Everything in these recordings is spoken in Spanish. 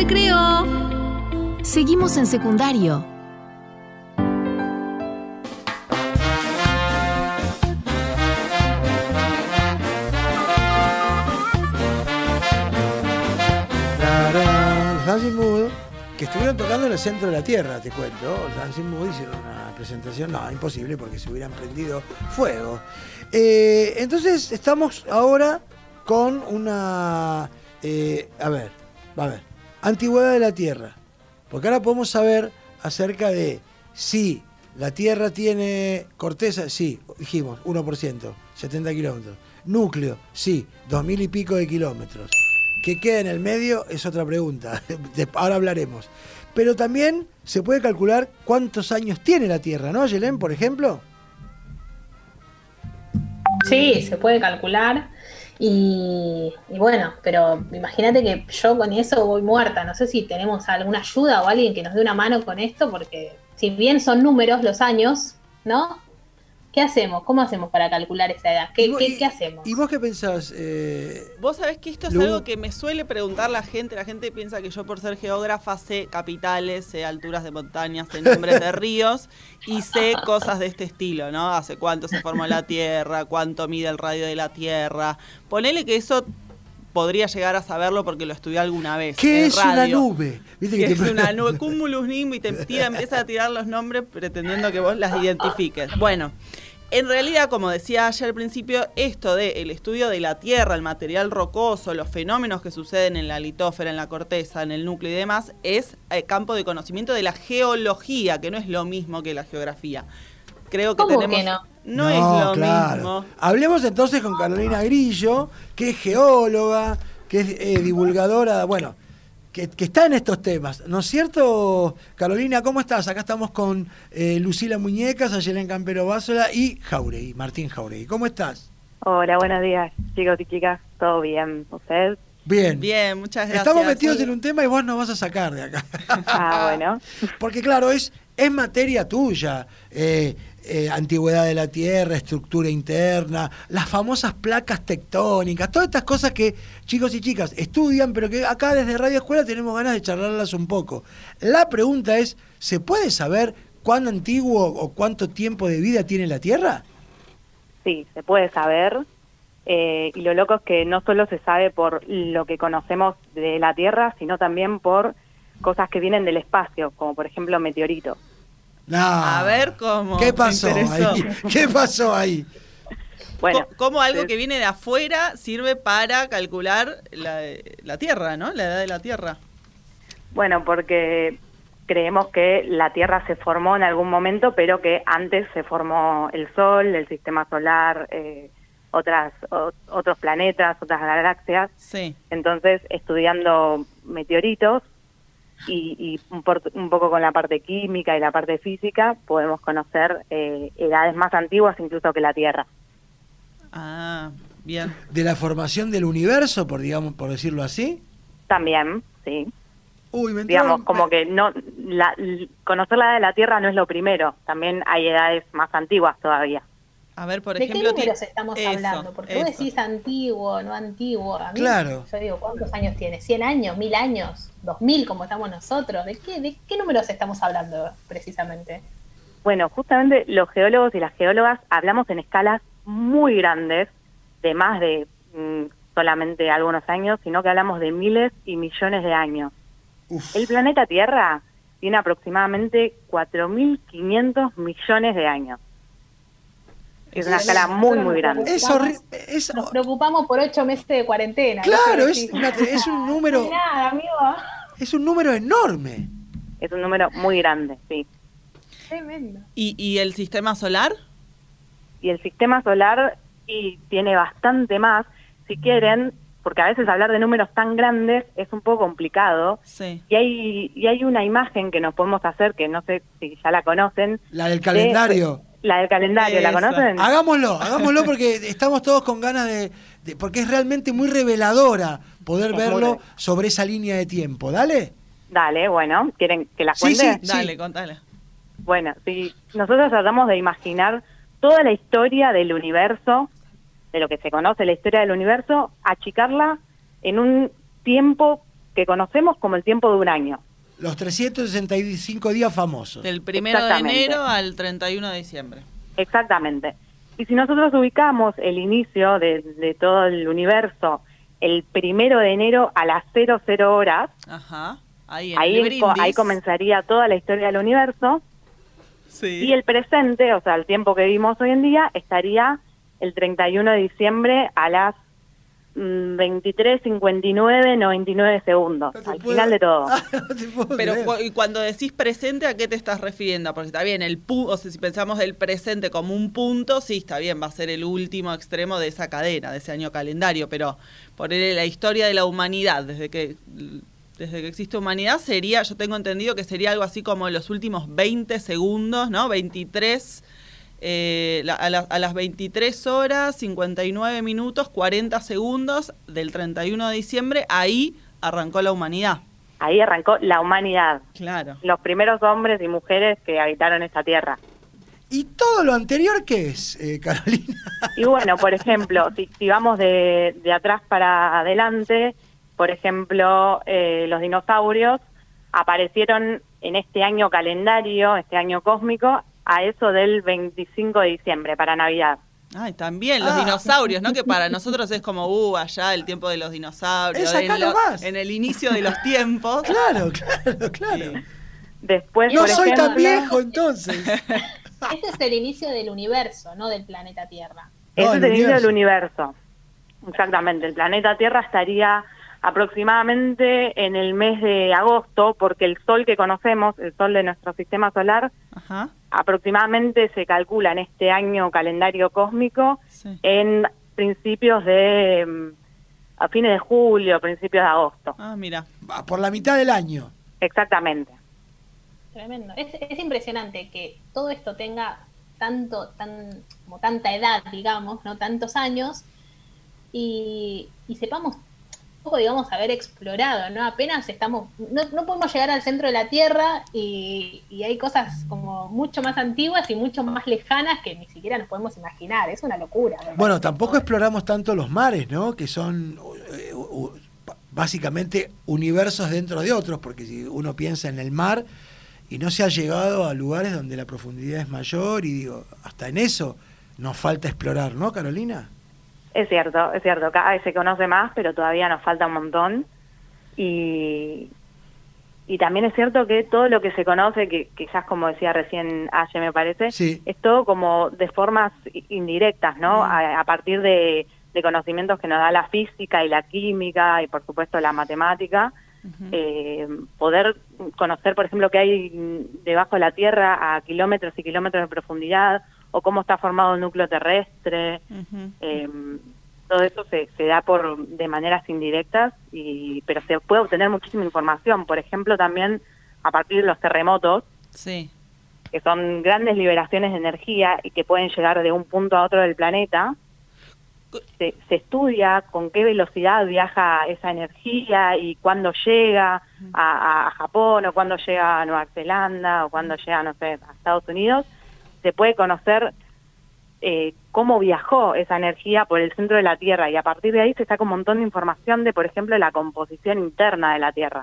recreo. Seguimos en secundario. Dancing Mood, que estuvieron tocando en el centro de la Tierra, te cuento. Dancing Mood hicieron una presentación, no, imposible porque se hubieran prendido fuego. Entonces estamos ahora con una, a ver, antigüedad de la Tierra. Porque ahora podemos saber acerca de si la Tierra tiene corteza, sí, dijimos, 1%, 70 kilómetros. Núcleo, sí, 2000 y pico de kilómetros. ¿Qué queda en el medio? Es otra pregunta. Ahora hablaremos. Pero también se puede calcular cuántos años tiene la Tierra, ¿no, Yelén, por ejemplo? Sí, se puede calcular. Y bueno, pero imagínate que yo con eso voy muerta. No sé si tenemos alguna ayuda o alguien que nos dé una mano con esto, porque si bien son números los años, ¿no? ¿Qué hacemos? ¿Cómo hacemos para calcular esa edad? ¿Qué hacemos? ¿Y vos qué pensás? Vos sabés que esto es algo que me suele preguntar la gente. La gente piensa que yo, por ser geógrafa, sé capitales, sé alturas de montañas, sé nombres de ríos y sé cosas de este estilo, ¿no? Hace cuánto se formó la Tierra, cuánto mide el radio de la Tierra. Ponele que eso podría llegar a saberlo porque lo estudié alguna vez. ¿Qué es radio. una nube? ¿Viste que es una nube? Cumulus nimbus, y empieza a tirar los nombres pretendiendo que vos las identifiques. Bueno, en realidad, como decía ayer al principio, esto del estudio de la Tierra, el material rocoso, los fenómenos que suceden en la litósfera, en la corteza, en el núcleo y demás, es campo de conocimiento de la geología, que no es lo mismo que la geografía. Creo que ¿Cómo tenemos... que no? No es lo mismo. Hablemos entonces con Carolina Grillo, que es geóloga, que es divulgadora, bueno, que está en estos temas, ¿no es cierto, Carolina? ¿Cómo estás? Acá estamos con Lucila Muñecas, Ayelén Campero Básola y Jauregui, Martín Jauregui. ¿Cómo estás? Hola, buenos días, chicos y chicas. ¿Todo bien? ¿Ustedes? Bien. Bien, muchas gracias. Estamos metidos en un tema y vos nos vas a sacar de acá. Ah, bueno. Porque claro, es materia tuya. Antigüedad de la Tierra, estructura interna, las famosas placas tectónicas, todas estas cosas que chicos y chicas estudian, pero que acá desde Radio Escuela tenemos ganas de charlarlas un poco. La pregunta es, ¿se puede saber cuán antiguo o cuánto tiempo de vida tiene la Tierra? Sí, se puede saber. Y lo loco es que no solo se sabe por lo que conocemos de la Tierra, sino también por cosas que vienen del espacio, como por ejemplo meteoritos. No. A ver cómo. ¿Qué pasó ahí? ¿Qué pasó ahí? Bueno, ¿Cómo algo que viene de afuera sirve para calcular la Tierra, ¿no? La edad de la Tierra. Bueno, porque creemos que la Tierra se formó en algún momento, pero que antes se formó el Sol, el Sistema Solar, otros planetas, otras galaxias. Sí. Entonces, estudiando meteoritos, y un poco con la parte química y la parte física podemos conocer edades más antiguas incluso que la Tierra. Ah, bien. ¿De la formación del universo, por decirlo así? También, sí. Uy, me digamos, como que no conocer la edad de la Tierra no es lo primero, también hay edades más antiguas todavía. A ver, por ¿De ejemplo... qué números estamos hablando? Porque vos decís antiguo, no antiguo. A mí, claro. Yo digo, ¿cuántos años tiene? ¿100 años? ¿1000 años? ¿2000 como estamos nosotros? ¿De qué números estamos hablando precisamente? Bueno, justamente los geólogos y las geólogas hablamos en escalas muy grandes, de más de solamente algunos años, sino que hablamos de miles y millones de años. Uf. El planeta Tierra tiene aproximadamente 4.500 millones de años. Es una escala muy, muy grande. Nos preocupamos por 8 meses de cuarentena. Claro, es un número... No nada, amigo. Es un número enorme. Es un número muy grande, sí. Tremendo. ¿Y el sistema solar? Y el sistema solar tiene bastante más. Si quieren, porque a veces hablar de números tan grandes es un poco complicado. Sí. Y hay una imagen que nos podemos hacer, que no sé si ya la conocen. La del calendario. La del calendario, ¿la conocen? Hagámoslo porque estamos todos con ganas de porque es realmente muy reveladora poder verlo sobre esa línea de tiempo. Dale. Dale, bueno, ¿quieren que la cuente? Sí. Dale, contale. Bueno, si nosotros tratamos de imaginar toda la historia del universo, de lo que se conoce la historia del universo, achicarla en un tiempo que conocemos como el tiempo de un año. Los 365 días famosos. Del 1 de enero al 31 de diciembre. Exactamente. Y si nosotros ubicamos el inicio de todo el universo, el 1 de enero a las 00 horas, Ajá. Ahí comenzaría toda la historia del universo. Sí. Y el presente, o sea, el tiempo que vivimos hoy en día, estaría el 31 de diciembre a las 23:59:99 segundos, al final de todo. Pero y cuando decís presente, ¿a qué te estás refiriendo? Porque está bien, o sea, si pensamos el presente como un punto, sí, está bien, va a ser el último extremo de esa cadena, de ese año calendario, pero por la historia de la humanidad, desde que existe humanidad, sería, yo tengo entendido que sería algo así como los últimos 20 segundos, ¿no? 23... a las 23 horas, 59 minutos, 40 segundos del 31 de diciembre, ahí arrancó la humanidad. Ahí arrancó la humanidad. Claro. Los primeros hombres y mujeres que habitaron esta tierra. ¿Y todo lo anterior qué es, Carolina? Y bueno, por ejemplo, si vamos de atrás para adelante, por ejemplo, los dinosaurios aparecieron en este año calendario, este año cósmico, a eso del 25 de diciembre, para Navidad. Ay, también los dinosaurios, ¿no? Que para nosotros es como, allá el tiempo de los dinosaurios, en el inicio de los tiempos. Claro. Sí. Después, no por soy ejemplo, tan viejo, entonces. Este es el inicio del universo, no del planeta Tierra. Ese es el inicio del universo. Exactamente, el planeta Tierra estaría aproximadamente en el mes de agosto, porque el Sol que conocemos, el Sol de nuestro sistema solar, Ajá. aproximadamente se calcula en este año calendario cósmico Sí. en principios a fines de julio, principios de agosto. Ah, mira. Por la mitad del año. Exactamente. Tremendo. Es impresionante que todo esto tenga como tanta edad, digamos, no tantos años, y sepamos poco, digamos, haber explorado, ¿no? Apenas no podemos llegar al centro de la Tierra y hay cosas como mucho más antiguas y mucho más lejanas que ni siquiera nos podemos imaginar. Es una locura. Bueno, tampoco exploramos tanto los mares, ¿no? Que son básicamente universos dentro de otros, porque si uno piensa en el mar y no se ha llegado a lugares donde la profundidad es mayor, y digo, hasta en eso nos falta explorar, ¿no, Carolina? Es cierto, cada vez se conoce más, pero todavía nos falta un montón. Y también es cierto que todo lo que se conoce, que quizás como decía recién Aye, me parece, sí, es todo como de formas indirectas, ¿no? A partir de conocimientos que nos da la física y la química y por supuesto la matemática. Poder conocer, por ejemplo, qué hay debajo de la Tierra a kilómetros y kilómetros de profundidad, o cómo está formado el núcleo terrestre. Todo eso se da de maneras indirectas, pero se puede obtener muchísima información. Por ejemplo, también a partir de los terremotos, sí, que son grandes liberaciones de energía y que pueden llegar de un punto a otro del planeta. Se estudia con qué velocidad viaja esa energía y cuándo llega a Japón, o cuándo llega a Nueva Zelanda, o cuándo llega, no sé, a Estados Unidos. Se puede conocer cómo viajó esa energía por el centro de la Tierra, y a partir de ahí se saca un montón de información de, por ejemplo, la composición interna de la Tierra.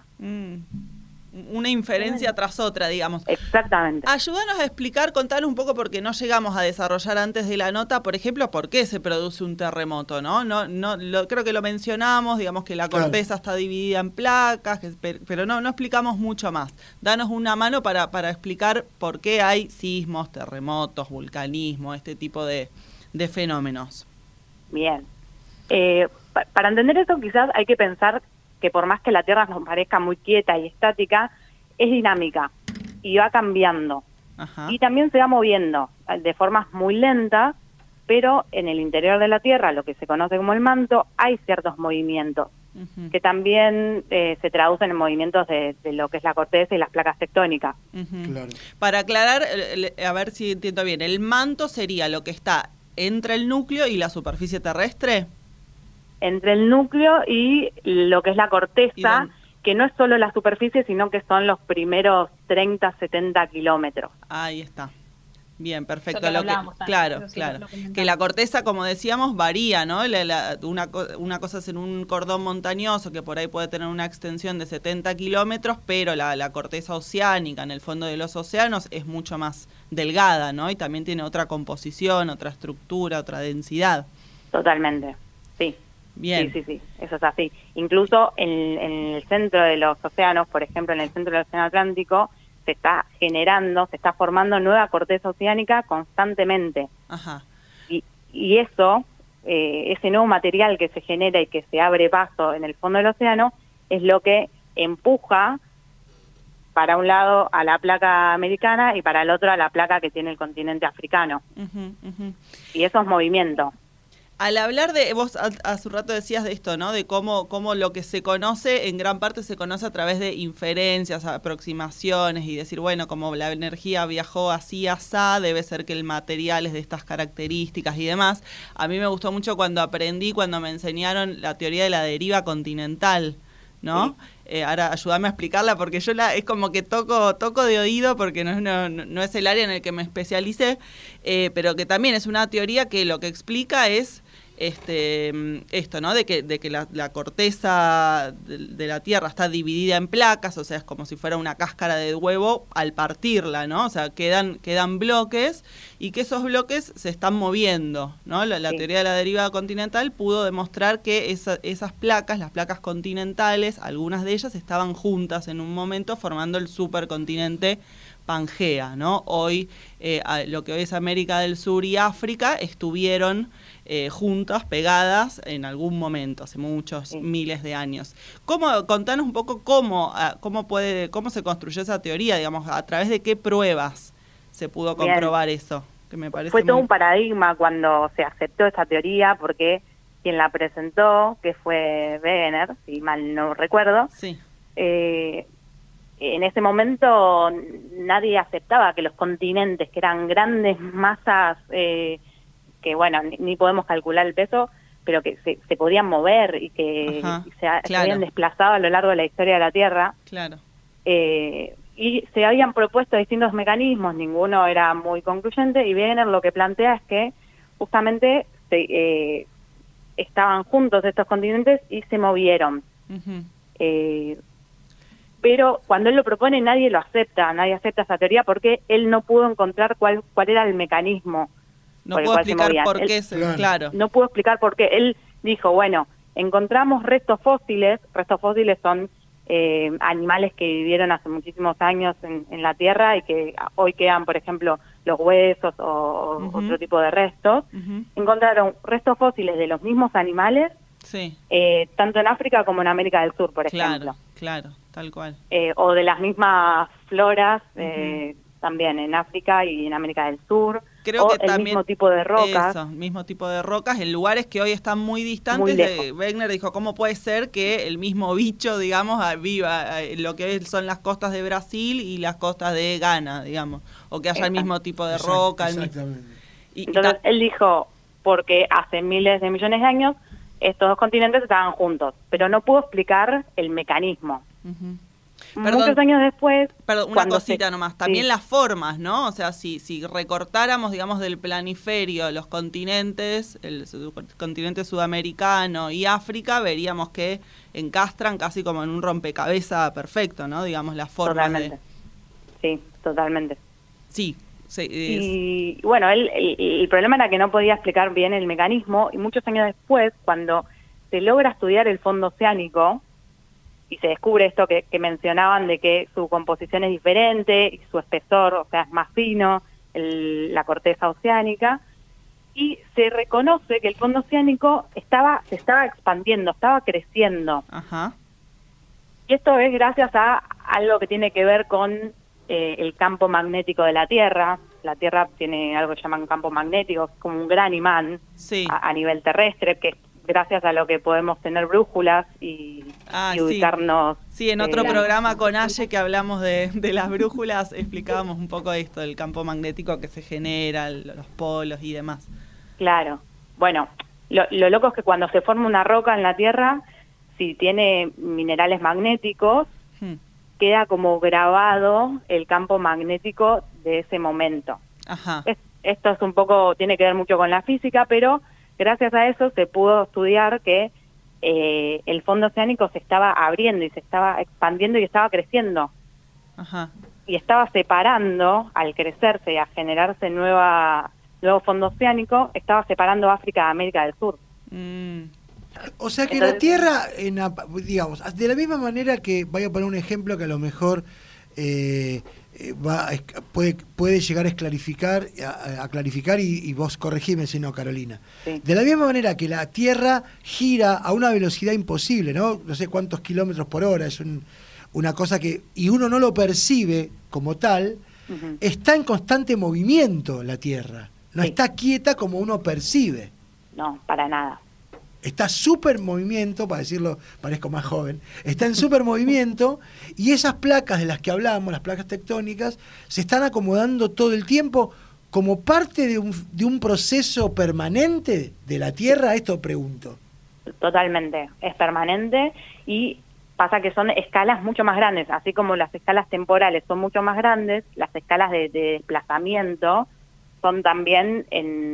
Una inferencia tras otra, digamos. Exactamente. Ayúdanos a explicar, contanos un poco, porque no llegamos a desarrollar antes de la nota, por ejemplo, por qué se produce un terremoto, ¿no? Creo que lo mencionamos, digamos que la corteza está dividida en placas, pero no explicamos mucho más. Danos una mano para explicar por qué hay sismos, terremotos, vulcanismo, este tipo de fenómenos. Bien. Para entender eso, quizás hay que pensar que por más que la Tierra nos parezca muy quieta y estática, es dinámica y va cambiando. Ajá. Y también se va moviendo de formas muy lentas, pero en el interior de la Tierra, lo que se conoce como el manto, hay ciertos movimientos que también se traducen en movimientos de lo que es la corteza y las placas tectónicas. Claro. Para aclarar, a ver si entiendo bien, el manto sería lo que está entre el núcleo y la superficie terrestre. Entre el núcleo y lo que es la corteza, que no es solo la superficie, sino que son los primeros 30, 70 kilómetros. Ahí está. Bien, perfecto. Eso que hablábamos también, Claro, eso sí claro. lo comentamos. Que la corteza, como decíamos, varía, ¿no? Una cosa es en un cordón montañoso que por ahí puede tener una extensión de 70 kilómetros, pero la corteza oceánica en el fondo de los océanos es mucho más delgada, ¿no? Y también tiene otra composición, otra estructura, otra densidad. Totalmente, sí. Bien. Sí, eso es así. Incluso en el centro de los océanos, por ejemplo, en el centro del Océano Atlántico, se está formando nueva corteza oceánica constantemente. Ajá. Y eso, ese nuevo material que se genera y que se abre paso en el fondo del océano, es lo que empuja para un lado a la placa americana y para el otro a la placa que tiene el continente africano. Y eso es movimiento. Al hablar de, vos hace un rato decías de esto, ¿no? De cómo lo que se conoce, en gran parte se conoce a través de inferencias, aproximaciones, y decir, bueno, como la energía viajó así, asá, debe ser que el material es de estas características y demás. A mí me gustó mucho cuando me enseñaron la teoría de la deriva continental, ¿no? Sí. Ahora ayúdame a explicarla, porque yo es como que toco de oído, porque no es el área en el que me especialicé, pero que también es una teoría que lo que explica es esto, ¿no? De que la corteza de la Tierra está dividida en placas, o sea, es como si fuera una cáscara de huevo al partirla, ¿no? O sea, quedan bloques, y que esos bloques se están moviendo, ¿no? La Sí. teoría de la deriva continental pudo demostrar que esas placas, las placas continentales, algunas de ellas estaban juntas en un momento formando el supercontinente Pangea, ¿no? Hoy, lo que hoy es América del Sur y África estuvieron juntas, pegadas en algún momento, hace muchos miles de años. Contanos un poco cómo se construyó esa teoría, digamos, a través de qué pruebas se pudo comprobar eso, que me parece fue todo un paradigma cuando se aceptó esa teoría, porque quien la presentó, que fue Wegener, si mal no recuerdo, sí. En ese momento nadie aceptaba que los continentes, que eran grandes masas, que bueno, ni podemos calcular el peso, pero que se podían mover y que se habían desplazado a lo largo de la historia de la Tierra. Claro. Y se habían propuesto distintos mecanismos, ninguno era muy concluyente, y Wegener lo que plantea es que justamente estaban juntos estos continentes y se movieron. Pero cuando él lo propone nadie acepta esa teoría, porque él no pudo encontrar cuál era el mecanismo. No puedo explicar por qué, claro. No pudo explicar por qué. Él dijo, bueno, encontramos restos fósiles son animales que vivieron hace muchísimos años en la Tierra y que hoy quedan, por ejemplo, los huesos o otro tipo de restos. Encontraron restos fósiles de los mismos animales, sí. Tanto en África como en América del Sur, por ejemplo. Claro, tal cual. O de las mismas floras, también en África y en América del Sur. Creo que el también mismo tipo de rocas. Eso, mismo tipo de rocas, en lugares que hoy están muy distantes. Wegener dijo, ¿cómo puede ser que el mismo bicho, digamos, viva lo que son las costas de Brasil y las costas de Ghana, digamos? O que haya el mismo tipo de roca. Exactamente. Entonces él dijo, porque hace miles de millones de años estos dos continentes estaban juntos, pero no pudo explicar el mecanismo. Muchos años después... Perdón, una cosita nomás. También las formas, ¿no? O sea, si recortáramos, digamos, del planiferio los continentes, el continente sudamericano y África, veríamos que encastran casi como en un rompecabezas perfecto, ¿no? Digamos, las formas. Totalmente. Sí, totalmente. Sí. Y bueno, el problema era que no podía explicar bien el mecanismo, y muchos años después, cuando se logra estudiar el fondo oceánico, y se descubre esto que mencionaban, de que su composición es diferente y su espesor, o sea, es más fino, la corteza oceánica, y se reconoce que el fondo oceánico se estaba expandiendo, estaba creciendo. Ajá. Y esto es gracias a algo que tiene que ver con el campo magnético de la Tierra. La Tierra tiene algo que llaman campo magnético, como un gran imán a nivel terrestre, que gracias a lo que podemos tener brújulas y ubicarnos. Sí, en otro programa con Aye que hablamos de las brújulas, explicábamos un poco esto del campo magnético que se genera, los polos y demás. Claro. Bueno, lo loco es que cuando se forma una roca en la Tierra, si tiene minerales magnéticos, queda como grabado el campo magnético de ese momento. Ajá. Esto es un poco, tiene que ver mucho con la física, pero gracias a eso se pudo estudiar que el fondo oceánico se estaba abriendo y se estaba expandiendo y estaba creciendo. Ajá. Y estaba separando, al crecerse y a generarse nuevo fondo oceánico, estaba separando África de América del Sur. O sea que Entonces, la Tierra, digamos, de la misma manera que, voy a poner un ejemplo que a lo mejor puede llegar a clarificar, a clarificar y vos corregime si no, Carolina. Sí. De la misma manera que la Tierra gira a una velocidad imposible, ¿no? No sé cuántos kilómetros por hora, es una cosa que, y uno no lo percibe como tal, está en constante movimiento la Tierra, no está quieta como uno percibe. No, para nada. Está súper movimiento, para decirlo, parezco más joven, está en súper movimiento y esas placas de las que hablamos, las placas tectónicas, se están acomodando todo el tiempo como parte de un proceso permanente de la Tierra. Esto pregunto. Totalmente, es permanente y pasa que son escalas mucho más grandes, así como las escalas temporales son mucho más grandes, las escalas de desplazamiento son también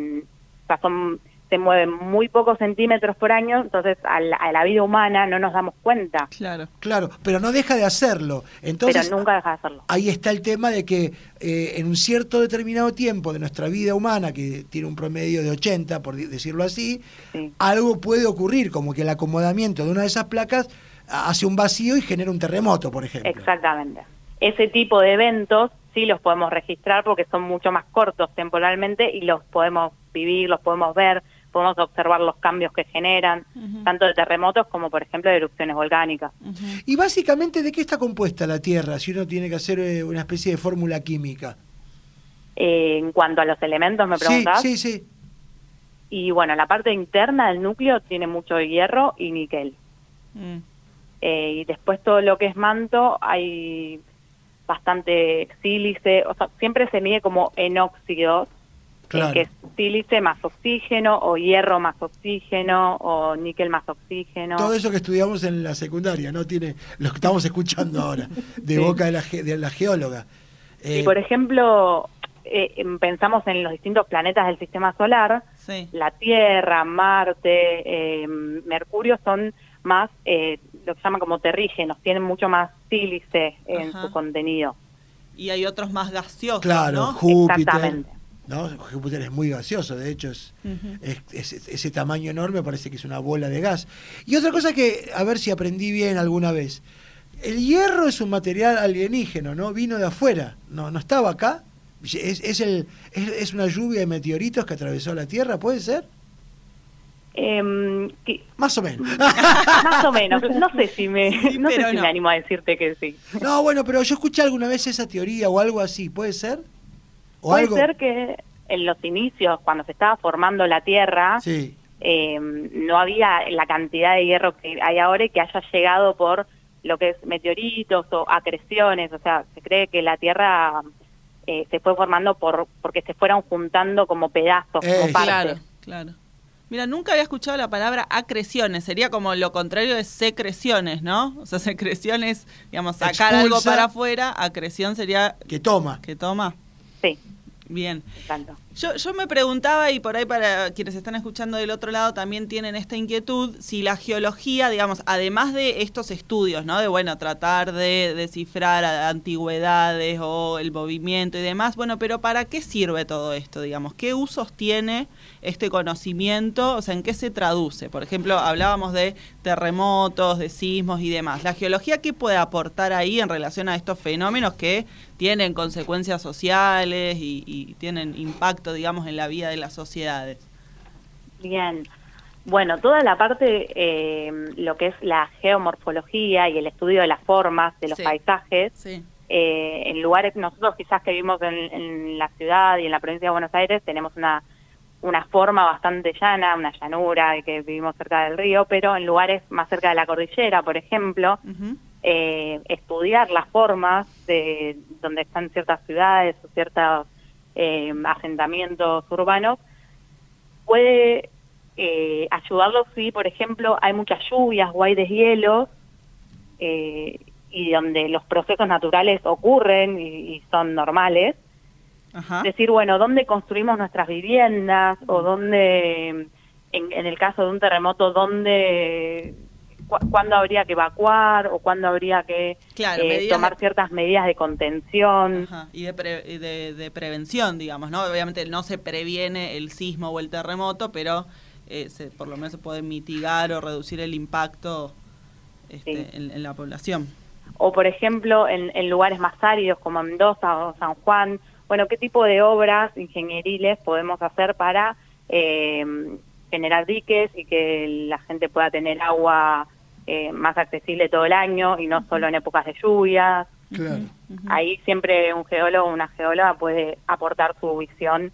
se mueven muy pocos centímetros por año, entonces a la vida humana no nos damos cuenta. Claro, pero no deja de hacerlo. Entonces, pero nunca deja de hacerlo. Ahí está el tema de que en un cierto determinado tiempo de nuestra vida humana, que tiene un promedio de 80, por decirlo así, algo puede ocurrir, como que el acomodamiento de una de esas placas hace un vacío y genera un terremoto, por ejemplo. Exactamente. Ese tipo de eventos sí los podemos registrar porque son mucho más cortos temporalmente y los podemos vivir, los podemos ver, podemos observar los cambios que generan, tanto de terremotos como, por ejemplo, de erupciones volcánicas. Y básicamente, ¿de qué está compuesta la Tierra, si uno tiene que hacer una especie de fórmula química? En cuanto a los elementos, ¿me preguntás? Sí. Y bueno, la parte interna del núcleo tiene mucho hierro y níquel. Y después todo lo que es manto, hay bastante sílice, o sea, siempre se mide como en óxidos, que es sílice más oxígeno, o hierro más oxígeno, o níquel más oxígeno. Todo eso que estudiamos en la secundaria, ¿no? Tiene lo que estamos escuchando ahora, de boca de la geóloga. Y por ejemplo, pensamos en los distintos planetas del sistema solar, la Tierra, Marte, Mercurio son más lo que se llama como terrígenos, tienen mucho más sílice en su contenido. Y hay otros más gaseosos, claro, ¿no? Júpiter. Exactamente. ¿No? Júpiter es muy gaseoso, de hecho ese tamaño enorme parece que es una bola de gas. Y otra cosa que, a ver si aprendí bien alguna vez, el hierro es un material alienígeno, ¿no? Vino de afuera, no estaba acá. Es una lluvia de meteoritos que atravesó la Tierra, ¿puede ser? Más o menos. Más o menos, no sé si me animo a decirte que sí. No, bueno, pero yo escuché alguna vez esa teoría o algo así, ¿puede ser? Puede ser que en los inicios, cuando se estaba formando la Tierra, no había la cantidad de hierro que hay ahora y que haya llegado por lo que es meteoritos o acreciones. O sea, se cree que la Tierra se fue formando porque se fueron juntando como pedazos, como partes. Claro. Mira, nunca había escuchado la palabra acreciones, sería como lo contrario de secreciones, ¿no? O sea, secreciones, digamos, sacar algo para afuera, acreción sería... Que toma. Sí. Bien. Tanto. Yo me preguntaba, y por ahí para quienes están escuchando del otro lado también tienen esta inquietud, si la geología, digamos, además de estos estudios, ¿no? De, bueno, tratar de descifrar antigüedades o el movimiento y demás, bueno, pero ¿para qué sirve todo esto, digamos? ¿Qué usos tiene este conocimiento? O sea, ¿en qué se traduce? Por ejemplo, hablábamos de terremotos, de sismos y demás. ¿La geología qué puede aportar ahí en relación a estos fenómenos que tienen consecuencias sociales y tienen impacto, digamos, en la vida de las sociedades? Bien. Bueno, toda la parte, lo que es la geomorfología y el estudio de las formas de los paisajes, en lugares, nosotros quizás que vivimos en la ciudad y en la provincia de Buenos Aires, tenemos una forma bastante llana, una llanura, y que vivimos cerca del río, pero en lugares más cerca de la cordillera, por ejemplo, estudiar las formas de donde están ciertas ciudades o ciertos asentamienos urbanos puede ayudarlos si, por ejemplo, hay muchas lluvias o hay deshielos y donde los procesos naturales ocurren y son normales. Ajá. decir, bueno, ¿dónde construimos nuestras viviendas? O dónde, en el caso de un terremoto, ¿dónde, cuándo habría que evacuar? O cuándo habría que tomar ciertas medidas de contención. Ajá. Y de prevención, digamos, ¿no? Obviamente no se previene el sismo o el terremoto, pero por lo menos se puede mitigar o reducir el impacto en la población. O, por ejemplo, en lugares más áridos como Mendoza o San Juan, bueno, ¿qué tipo de obras ingenieriles podemos hacer para generar diques y que la gente pueda tener agua más accesible todo el año y no solo en épocas de lluvias? Claro. Ahí siempre un geólogo o una geóloga puede aportar su visión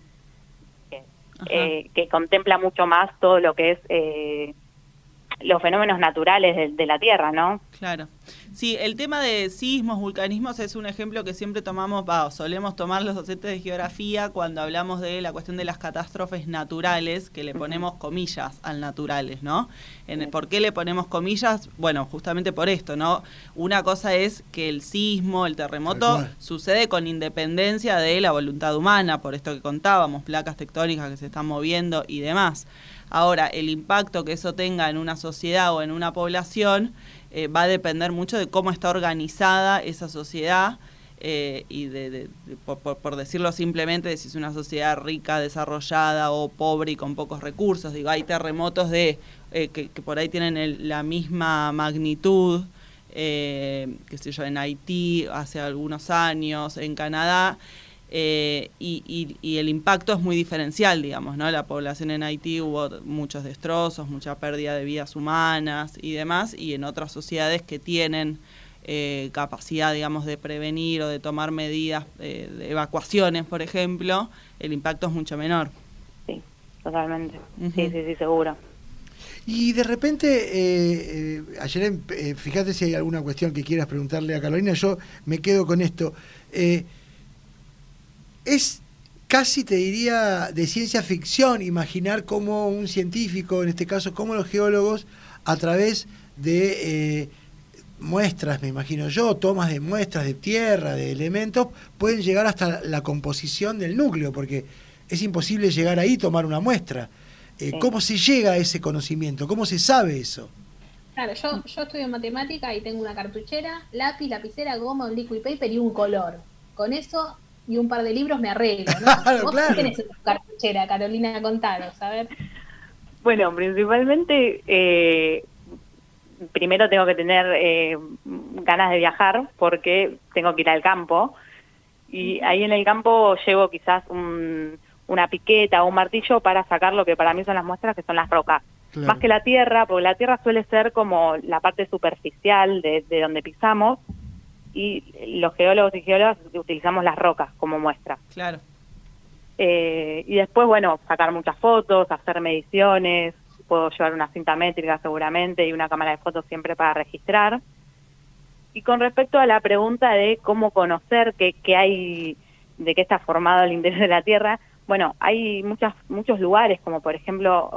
que contempla mucho más todo lo que es los fenómenos naturales de la Tierra, ¿no? Claro. Sí, el tema de sismos, vulcanismos es un ejemplo que siempre solemos tomar los docentes de geografía cuando hablamos de la cuestión de las catástrofes naturales, que le ponemos comillas al naturales, ¿no? ¿Por qué le ponemos comillas? Bueno, justamente por esto, ¿no? Una cosa es que el sismo, el terremoto, sucede con independencia de la voluntad humana, por esto que contábamos, placas tectónicas que se están moviendo y demás. Ahora, el impacto que eso tenga en una sociedad o en una población va a depender mucho de cómo está organizada esa sociedad y por decirlo simplemente, de si es una sociedad rica, desarrollada o pobre y con pocos recursos. Digo, hay terremotos que por ahí tienen la misma magnitud, qué sé yo, en Haití hace algunos años, en Canadá. Y el impacto es muy diferencial, digamos, ¿no? La población en Haití hubo muchos destrozos, mucha pérdida de vidas humanas y demás, y en otras sociedades que tienen capacidad, digamos, de prevenir o de tomar medidas de evacuaciones, por ejemplo, el impacto es mucho menor. Sí, totalmente. Sí, seguro. Y de repente, ayer, fíjate si hay alguna cuestión que quieras preguntarle a Carolina, yo me quedo con esto. Es casi, te diría, de ciencia ficción imaginar cómo un científico, en este caso como los geólogos, a través de muestras, me imagino yo, tomas de muestras de tierra, de elementos, pueden llegar hasta la composición del núcleo, porque es imposible llegar ahí y tomar una muestra. ¿Cómo se llega a ese conocimiento? ¿Cómo se sabe eso? Claro, yo estudio matemática y tengo una cartuchera, lápiz, lapicera, goma, un liquid paper y un color. Con eso y un par de libros me arreglo, ¿no? ¿Vos qué tenés en tu cartuchera, Carolina? Contanos, a ver. Bueno, principalmente, primero tengo que tener ganas de viajar porque tengo que ir al campo. Y ahí en el campo llevo quizás una piqueta o un martillo para sacar lo que para mí son las muestras, que son las rocas. Claro. Más que la tierra, porque la tierra suele ser como la parte superficial de donde pisamos, y los geólogos y geólogas utilizamos las rocas como muestra. Claro. Y después, bueno, sacar muchas fotos, hacer mediciones, puedo llevar una cinta métrica seguramente y una cámara de fotos siempre para registrar. Y con respecto a la pregunta de cómo conocer qué hay, de qué está formado el interior de la Tierra, bueno, hay muchos lugares, como por ejemplo,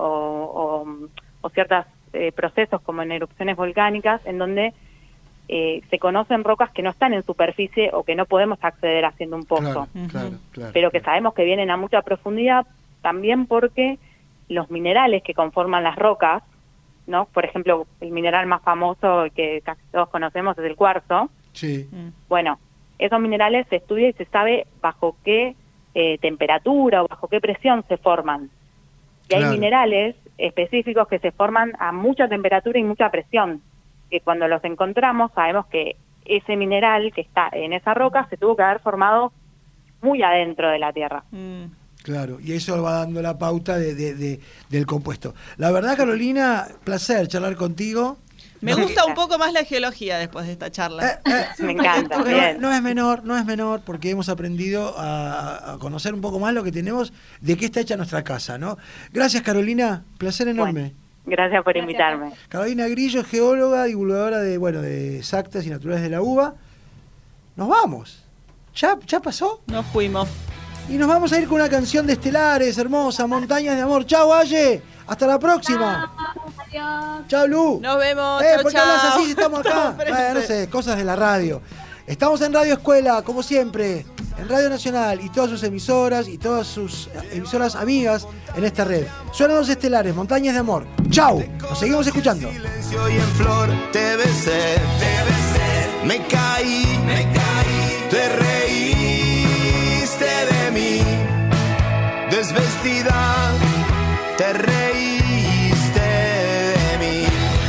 o ciertos procesos como en erupciones volcánicas, en donde se conocen rocas que no están en superficie o que no podemos acceder haciendo un pozo, claro, pero que sabemos que vienen a mucha profundidad, también porque los minerales que conforman las rocas, ¿no? Por ejemplo, el mineral más famoso que casi todos conocemos es el cuarzo. Sí. Bueno, esos minerales se estudia y se sabe bajo qué temperatura o bajo qué presión se forman. Y hay minerales específicos que se forman a mucha temperatura y mucha presión, que cuando los encontramos sabemos que ese mineral que está en esa roca se tuvo que haber formado muy adentro de la Tierra. Claro, y eso va dando la pauta del compuesto. La verdad, Carolina, placer charlar contigo. Me gusta un poco más la geología después de esta charla. Me encanta. Bien. No es menor, porque hemos aprendido a conocer un poco más lo que tenemos, de qué está hecha nuestra casa, ¿no? Gracias, Carolina, placer enorme. Bueno, gracias por invitarme. Carolina Grillo, geóloga, divulgadora de exactas y naturales de la UBA. Nos vamos. ¿Ya pasó? Nos fuimos. Y nos vamos a ir con una canción de Estelares, hermosa, Montañas de Amor. ¡Chau, Valle! ¡Hasta la próxima! Adiós. ¡Chau, Lu! Nos vemos. ¿Por qué hablas así si estamos acá? No sé, cosas de la radio. Estamos en Radio Escuela, como siempre. en Radio Nacional y todas sus emisoras y todas sus emisoras amigas en esta red. Suenan los estelares, Montañas de Amor. ¡Chau! Nos seguimos escuchando. Silencio y en flor te besé, me caí, te reíste de mí, desvestida, te reíste de mí.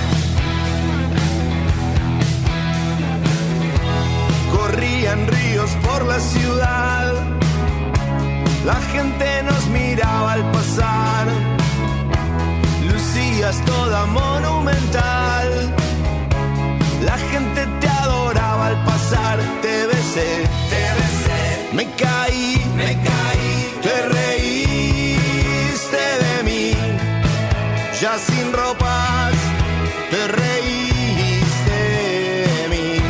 Corrían ríos por la ciudad, la gente nos miraba al pasar, lucías toda monumental, la gente te adoraba al pasar, te besé, me caí, te reíste de mí, ya sin ropas, te reíste de mí.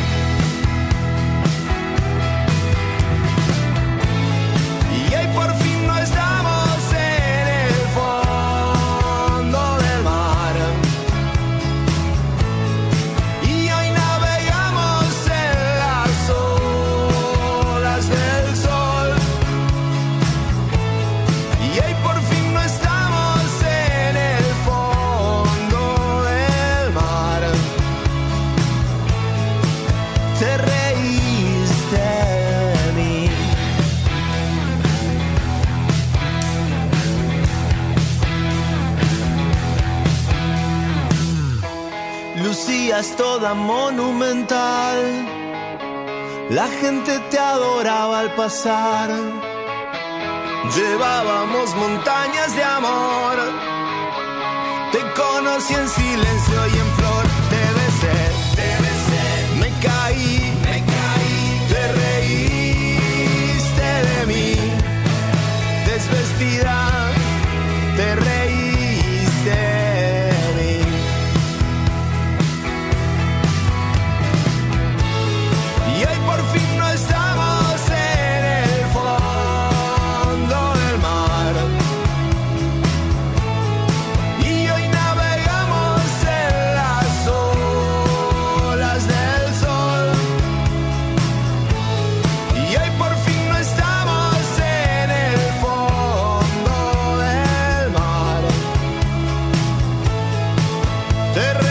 Y hoy por fin no estamos en el fondo del mar, y hoy navegamos en las olas del sol, y hoy por fin no estamos en el fondo del mar. Te reíste de mí. Lucías toda monumental, la gente te adoraba al pasar, llevábamos montañas de amor, te conocí en silencio y en flor, te besé, me caí, te reíste de mí, desvestida, te reíste de mí. Y hoy por fin no estamos en el fondo del mar, y hoy navegamos en las olas del sol, y hoy por fin no estamos en el fondo del mar. Te